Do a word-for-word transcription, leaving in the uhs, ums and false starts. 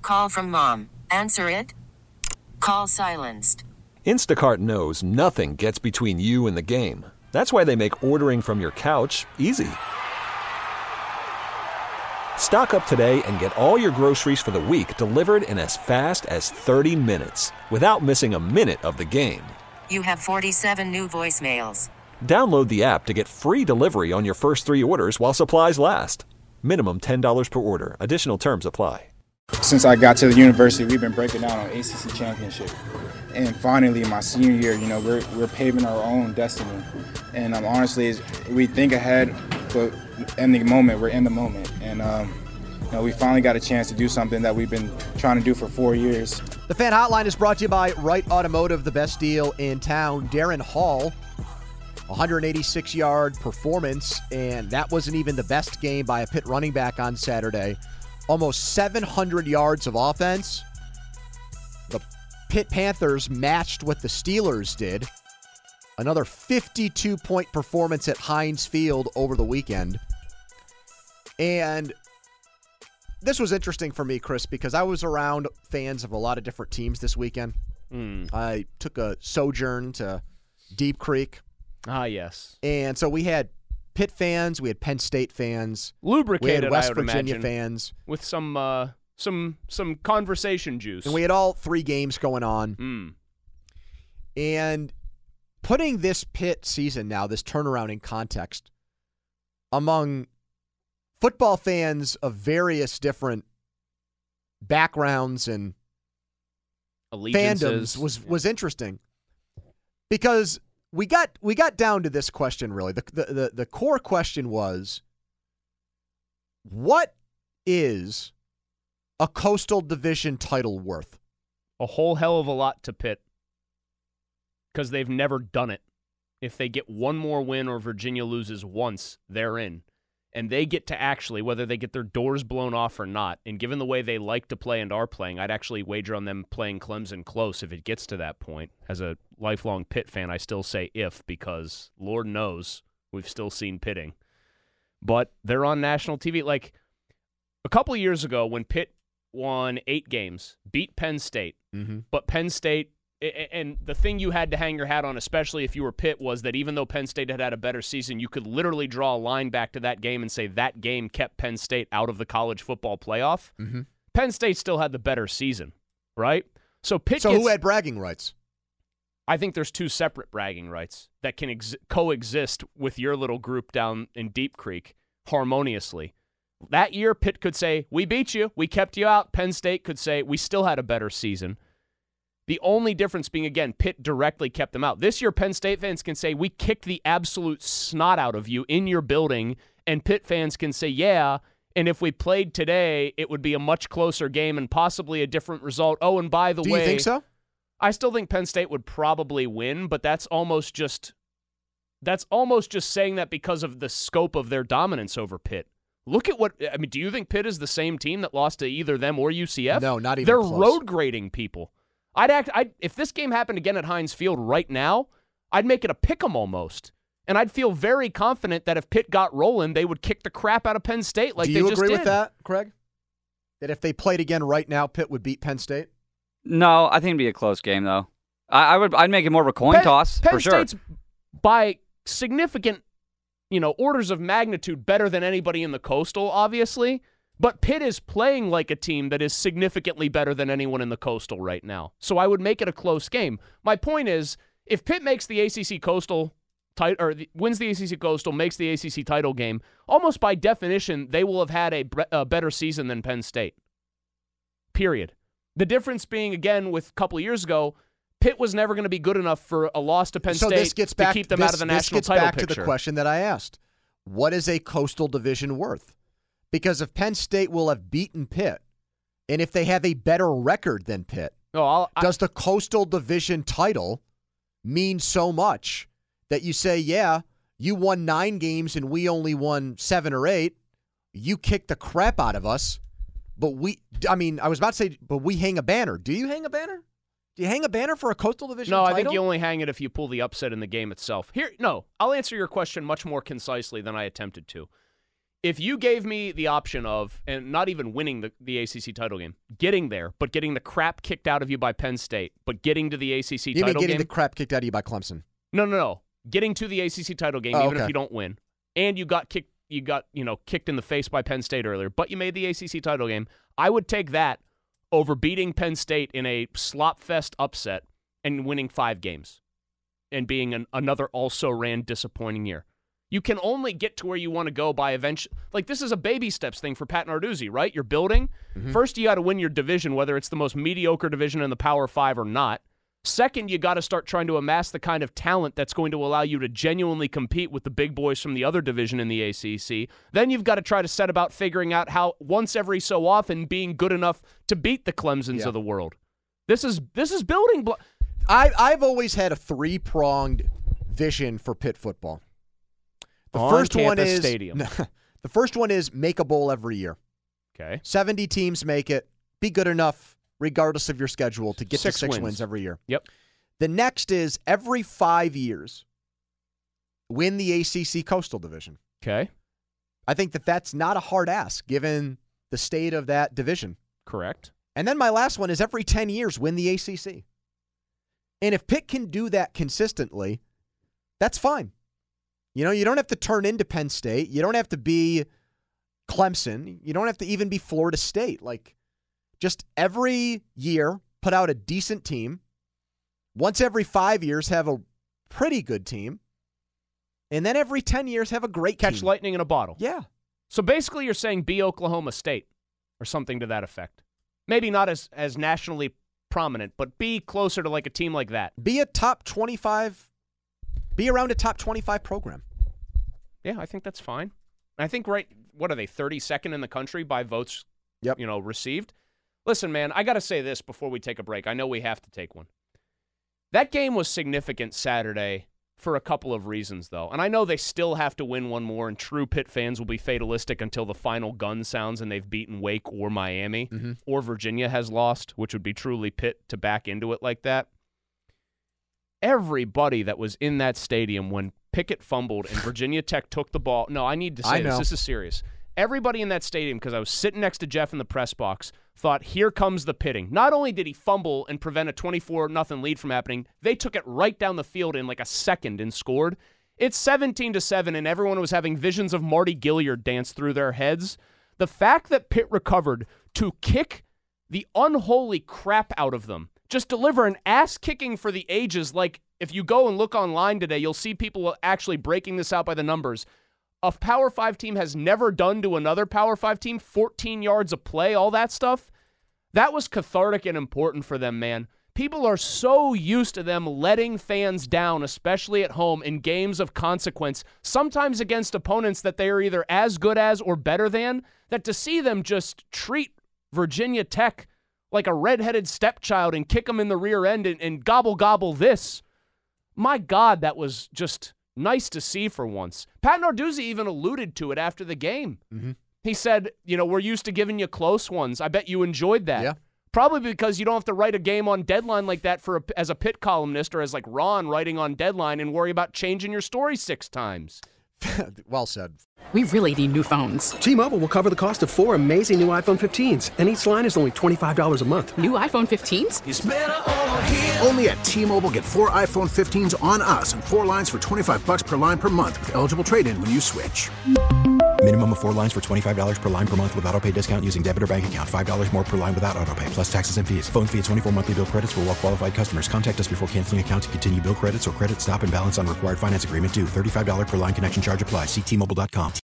Call from mom. Answer it. Call silenced. Instacart knows nothing gets between you and the game. That's why they make ordering from your couch easy. Stock up today and get all your groceries for the week delivered in as fast as thirty minutes without missing a minute of the game. You have forty-seven new voicemails. Download the app to get free delivery on your first three orders while supplies last. Minimum ten dollars per order. Additional terms apply. Since I got to the university, we've been breaking down on A C C championship. And finally, my senior year, you know, we're we're paving our own destiny. And um, honestly, we think ahead, but in the moment, we're in the moment. And um, you know, we finally got a chance to do something that we've been trying to do for four years. The Fan Hotline is brought to you by Wright Automotive, the best deal in town. Darren Hall, one eighty-six yard performance, and that wasn't even the best game by a Pitt running back on Saturday. Almost seven hundred yards of offense. The Pitt Panthers matched what the Steelers did. Another fifty-two point performance at Heinz Field over the weekend. And this was interesting for me, Chris, because I was around fans of a lot of different teams this weekend. Mm. I took a sojourn to Deep Creek. Ah, yes. And so we had Pitt fans, we had Penn State fans, lubricated, we had West I would Virginia imagine, fans, with some uh, some some conversation juice. And we had all three games going on. Mm. And putting this Pitt season now, this turnaround in context, among football fans of various different backgrounds and fandoms was was interesting because we got we got down to this question really. The, the the the core question was, what is a Coastal Division title worth? A whole hell of a lot to Pitt because they've never done it. If they get one more win or Virginia loses once, they're in. And they get to actually, whether they get their doors blown off or not, and given the way they like to play and are playing, I'd actually wager on them playing Clemson close if it gets to that point. As a lifelong Pitt fan, I still say if, because Lord knows we've still seen pitting. But they're on national T V. Like, a couple of years ago when Pitt won eight games, beat Penn State, mm-hmm. but Penn State, and the thing you had to hang your hat on, especially if you were Pitt, was that even though Penn State had had a better season, you could literally draw a line back to that game and say that game kept Penn State out of the college football playoff. Mm-hmm. Penn State still had the better season, right? So Pitt So gets, who had bragging rights? I think there's two separate bragging rights that can ex- coexist with your little group down in Deep Creek harmoniously. That year, Pitt could say, we beat you, we kept you out. Penn State could say, we still had a better season. The only difference being, again, Pitt directly kept them out. This year, Penn State fans can say, we kicked the absolute snot out of you in your building, and Pitt fans can say, yeah, and if we played today, it would be a much closer game and possibly a different result. Oh, and by the Do way... you think so? I still think Penn State would probably win, but that's almost just that's almost just saying that because of the scope of their dominance over Pitt. Look at what I mean. Do you think Pitt is the same team that lost to either them or U C F? No, not even They're close. road grading people. I'd act. I if this game happened again at Heinz Field right now, I'd make it a pick 'em almost, and I'd feel very confident that if Pitt got rolling, they would kick the crap out of Penn State like Do they you just agree did. with that, Craig? That if they played again right now, Pitt would beat Penn State? No, I think it'd be a close game though. I, I would. I'd make it more of a coin Penn, toss Penn for sure. State's by significant, you know, orders of magnitude better than anybody in the Coastal, obviously. But Pitt is playing like a team that is significantly better than anyone in the Coastal right now. So I would make it a close game. My point is, if Pitt makes the A C C Coastal tit- or the, wins the A C C Coastal, makes the A C C title game, almost by definition, they will have had a, bre- a better season than Penn State. Period. The difference being, again, with a couple of years ago, Pitt was never going to be good enough for a loss to Penn so State this gets back, to keep them this, out of the this national gets title back picture. to the question that I asked. What is a Coastal Division worth? Because if Penn State will have beaten Pitt, and if they have a better record than Pitt, No, I'll, I, does the Coastal Division title mean so much that you say, yeah, you won nine games and we only won seven or eight. You kicked the crap out of us, but we, I mean, I was about to say, but we hang a banner. Do you hang a banner? Do you hang a banner for a Coastal Division No, title? I think you only hang it if you pull the upset in the game itself. Here, no, I'll answer your question much more concisely than I attempted to. if you gave me the option of, and not even winning the, the A C C title game, getting there, but getting the crap kicked out of you by Penn State, but getting to the A C C you title game. You mean getting the crap kicked out of you by Clemson? No, no, no. Getting to the A C C title game, oh, even okay. if you don't win, and you got kicked, you got you know kicked in the face by Penn State earlier, but you made the A C C title game. I would take that over beating Penn State in a slop fest upset and winning five games, and being an, another also ran disappointing year. You can only get to where you want to go by eventually. Like, this is a baby steps thing for Pat Narduzzi, right? You're building. Mm-hmm. First, you got to win your division, whether it's the most mediocre division in the Power Five or not. Second, you got to start trying to amass the kind of talent that's going to allow you to genuinely compete with the big boys from the other division in the A C C. Then you've got to try to set about figuring out how, once every so often, being good enough to beat the Clemsons yeah. of the world. This is this is building. Blo- I, I've always had a three-pronged vision for Pitt football. The On first Campus one is Stadium. The first one is make a bowl every year. Okay. seventy teams make it. Be good enough, regardless of your schedule, to get six to six wins. wins every year. Yep. The next is every five years, win the A C C Coastal Division. Okay. I think that that's not a hard ask, given the state of that division. Correct. And then my last one is every ten years, win the A C C. And if Pitt can do that consistently, that's fine. You know, you don't have to turn into Penn State. You don't have to be Clemson. You don't have to even be Florida State. Like, just every year, put out a decent team. Once every five years, have a pretty good team. And then every ten years, have a great Catch team. lightning in a bottle. Yeah. So basically you're saying be Oklahoma State or something to that effect. Maybe not as, as nationally prominent, but be closer to like a team like that. Be a top twenty-five, be around a top twenty-five program. Yeah, I think that's fine. I think right, what are they, thirty-second in the country by votes Yep. you know, received? Listen, man, I got to say this before we take a break. I know we have to take one. That game was significant Saturday for a couple of reasons, though. And I know they still have to win one more, and true Pitt fans will be fatalistic until the final gun sounds and they've beaten Wake or Miami, Mm-hmm. or Virginia has lost, which would be truly Pitt to back into it like that. Everybody that was in that stadium when Pickett fumbled and Virginia Tech took the ball. No, I need to say I this. know. This is serious. Everybody in that stadium, because I was sitting next to Jeff in the press box, thought, here comes the pitting. Not only did he fumble and prevent a twenty-four nothing lead from happening, they took it right down the field in like a second and scored. It's seventeen to seven, and everyone was having visions of Marty Gilliard dance through their heads. The fact that Pitt recovered to kick the unholy crap out of them, just deliver an ass-kicking for the ages. Like, if you go and look online today, you'll see people actually breaking this out by the numbers. A Power five team has never done to another Power five team, fourteen yards of play, all that stuff. That was cathartic and important for them, man. People are so used to them letting fans down, especially at home, in games of consequence, sometimes against opponents that they are either as good as or better than, that to see them just treat Virginia Tech like a redheaded stepchild and kick them in the rear end and, and gobble gobble this. My God, that was just nice to see for once. Pat Narduzzi even alluded to it after the game. Mm-hmm. He said, you know, we're used to giving you close ones. I bet you enjoyed that. Yeah. Probably because you don't have to write a game on Deadline like that for a, as a Pitt columnist or as like Ron writing on Deadline and worry about changing your story six times. Well said. We really need new phones. T-Mobile will cover the cost of four amazing new iPhone fifteens, and each line is only twenty-five dollars a month. New iPhone fifteens? It's better over here. Only at T-Mobile, get four iPhone fifteens on us and four lines for twenty-five dollars per line per month with eligible trade-in when you switch. Minimum of four lines for twenty-five dollars per line per month with autopay discount using debit or bank account. five dollars more per line without autopay, plus taxes and fees. Phone fee at twenty-four monthly bill credits for well-qualified customers. Contact us before canceling account to continue bill credits or credit stop and balance on required finance agreement due. thirty-five dollars per line connection charge applies. See T Mobile dot com.